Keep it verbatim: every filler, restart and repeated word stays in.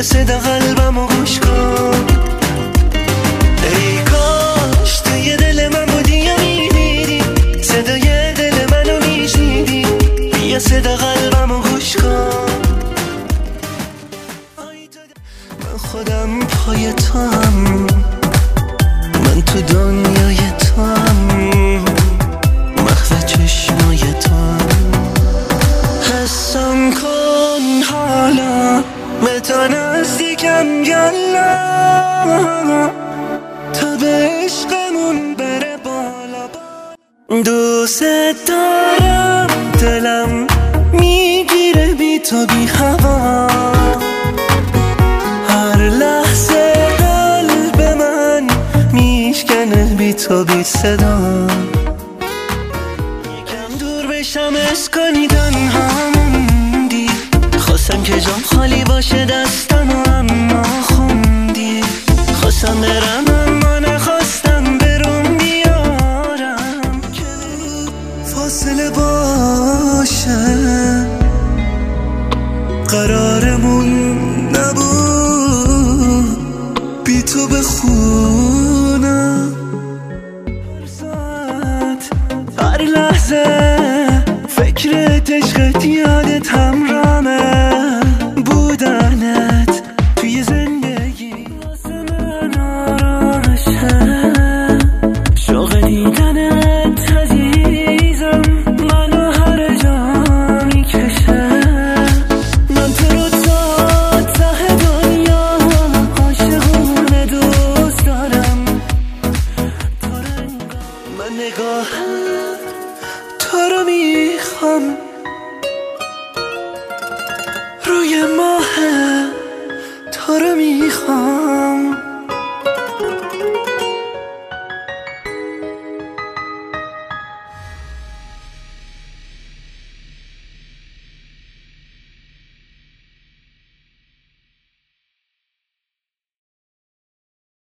صدا قلبمو گوش کن. ای کاش توی دل من بودی یا میدیدی صدای دل منو میشنیدی. بیا صدا قلبمو گوش کن. من خودم پای توام، من تو دنیای توام، مخفی چشمای توام. حسم کن حالا به تو نزدیکم یالا تا به عشقمون بره بالا. دوست دارم دلم میگیره بی تو بی هوا. هر لحظه قلب من میشکنه بی تو بی صدا. یکم دور بشم حس کنی تنها موندی. خواستم که جام خالی باشه دستم اما خوندی. خواستم برم اما نخواستم برون بیارم که فاصله باشه. قرارمون نبود بی تو بخونم. هر ساعت هر لحظه فکرت عشقت یادت همرامه. بودنت توی زندگی واسه من آرامشه. شوق دیدنت عزیزم منو هر جا میکشه. من تو رو تا ته دنیا عاشقونه دوست دارم. من نگاه تو رو میخوام روی ماه تو رو میخوام.